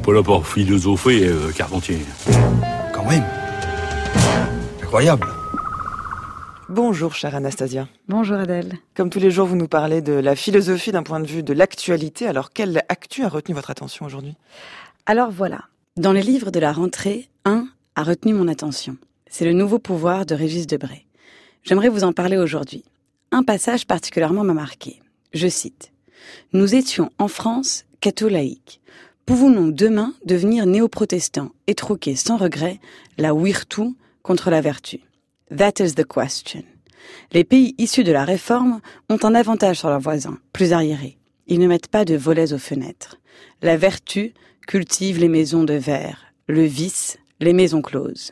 pas là pour philosopher, Carpentier. Quand même. Incroyable. Bonjour, chère Anastasia. Bonjour Adèle. Comme tous les jours, vous nous parlez de la philosophie d'un point de vue de l'actualité. Alors, quelle actu a retenu votre attention aujourd'hui ? Alors voilà, dans les livres de la rentrée, un a retenu mon attention. C'est Le Nouveau pouvoir de Régis Debray. J'aimerais vous en parler aujourd'hui. Un passage particulièrement m'a marqué. Je cite. « Nous étions en France catholaïques. Pouvons-nous demain devenir néo-protestants et troquer sans regret la virtu contre la vertu ? That is the question. Les pays issus de la Réforme ont un avantage sur leurs voisins, plus arriérés. Ils ne mettent pas de volets aux fenêtres. La vertu cultive les maisons de verre, le vice, les maisons closes.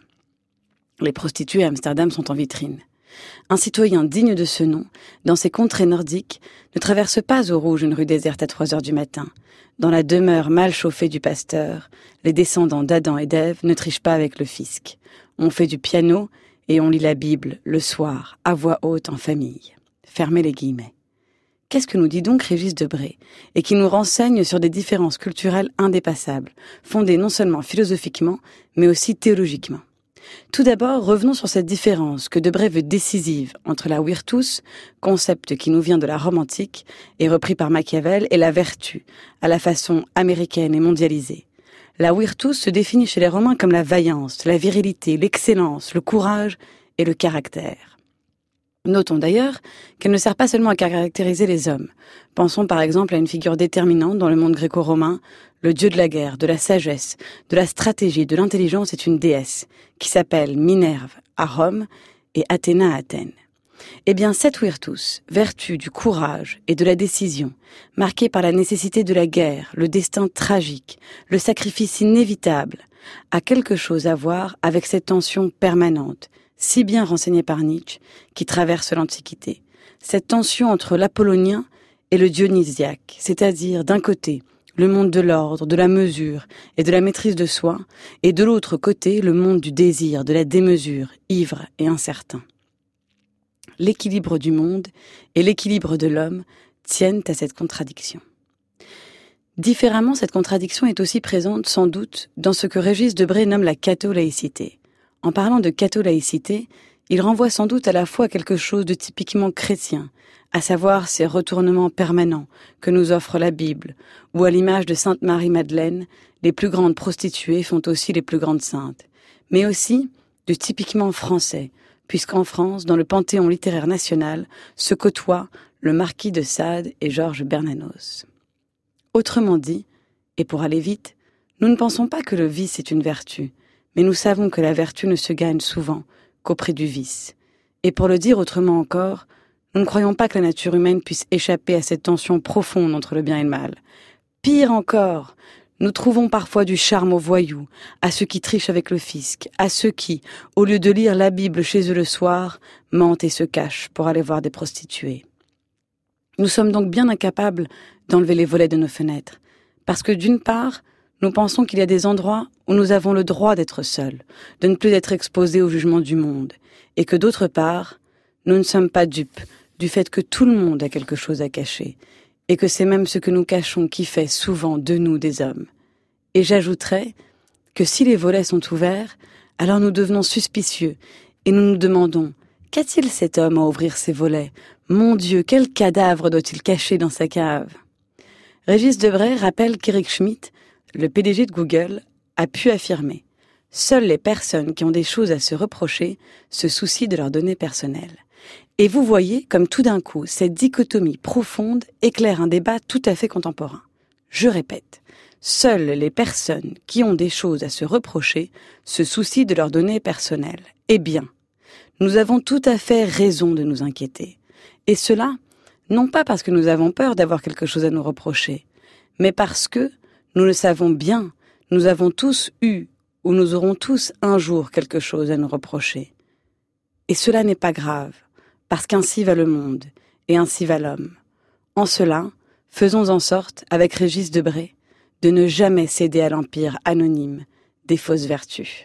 Les prostituées à Amsterdam sont en vitrine. Un citoyen digne de ce nom, dans ces contrées nordiques, ne traverse pas au rouge une rue déserte à 3 heures du matin. Dans la demeure mal chauffée du pasteur, les descendants d'Adam et d'Ève ne trichent pas avec le fisc. On fait du piano et on lit la Bible le soir, à voix haute en famille. Fermez les guillemets. Qu'est-ce que nous dit donc Régis Debray, et qui nous renseigne sur des différences culturelles indépassables, fondées non seulement philosophiquement, mais aussi théologiquement ? Tout d'abord, revenons sur cette différence que Debray veut décisive entre la virtus, concept qui nous vient de la Rome antique et repris par Machiavel, et la vertu, à la façon américaine et mondialisée. La virtus se définit chez les Romains comme la vaillance, la virilité, l'excellence, le courage et le caractère. Notons d'ailleurs qu'elle ne sert pas seulement à caractériser les hommes. Pensons par exemple à une figure déterminante dans le monde gréco-romain. Le dieu de la guerre, de la sagesse, de la stratégie, de l'intelligence est une déesse qui s'appelle Minerve à Rome et Athéna à Athènes. Eh bien, cette virtus, vertu du courage et de la décision, marquée par la nécessité de la guerre, le destin tragique, le sacrifice inévitable, a quelque chose à voir avec cette tension permanente, si bien renseignée par Nietzsche, qui traverse l'Antiquité. Cette tension entre l'apollonien et le dionysiaque, c'est-à-dire d'un côté, le monde de l'ordre, de la mesure et de la maîtrise de soi, et de l'autre côté, le monde du désir, de la démesure, ivre et incertain. L'équilibre du monde et l'équilibre de l'homme tiennent à cette contradiction. Différemment, cette contradiction est aussi présente, sans doute, dans ce que Régis Debray nomme la catholaïcité. En parlant de catholaïcité, il renvoie sans doute à la fois à quelque chose de typiquement chrétien, à savoir ces retournements permanents que nous offre la Bible, où à l'image de Sainte Marie-Madeleine, les plus grandes prostituées font aussi les plus grandes saintes, mais aussi de typiquement français, puisqu'en France, dans le panthéon littéraire national, se côtoient le marquis de Sade et Georges Bernanos. Autrement dit, et pour aller vite, nous ne pensons pas que le vice est une vertu, mais nous savons que la vertu ne se gagne souvent qu'au prix du vice. Et pour le dire autrement encore, nous ne croyons pas que la nature humaine puisse échapper à cette tension profonde entre le bien et le mal. Pire encore, nous trouvons parfois du charme aux voyous, à ceux qui trichent avec le fisc, à ceux qui, au lieu de lire la Bible chez eux le soir, mentent et se cachent pour aller voir des prostituées. Nous sommes donc bien incapables d'enlever les volets de nos fenêtres, parce que d'une part, nous pensons qu'il y a des endroits où nous avons le droit d'être seuls, de ne plus être exposés au jugement du monde, et que d'autre part, nous ne sommes pas dupes du fait que tout le monde a quelque chose à cacher, et que c'est même ce que nous cachons qui fait souvent de nous des hommes. Et j'ajouterais que si les volets sont ouverts, alors nous devenons suspicieux, et nous nous demandons « Qu'a-t-il cet homme à ouvrir ses volets ? Mon Dieu, quel cadavre doit-il cacher dans sa cave ?» Régis Debray rappelle qu'Eric Schmidt, le PDG de Google, a pu affirmer « Seules les personnes qui ont des choses à se reprocher se soucient de leurs données personnelles. » Et vous voyez comme tout d'un coup, cette dichotomie profonde éclaire un débat tout à fait contemporain. Je répète, seules les personnes qui ont des choses à se reprocher se soucient de leurs données personnelles. Eh bien, nous avons tout à fait raison de nous inquiéter. Et cela, non pas parce que nous avons peur d'avoir quelque chose à nous reprocher, mais parce que, nous le savons bien, nous avons tous eu ou nous aurons tous un jour quelque chose à nous reprocher. Et cela n'est pas grave, parce qu'ainsi va le monde, et ainsi va l'homme. En cela, faisons en sorte, avec Régis Debray, de ne jamais céder à l'empire anonyme des fausses vertus.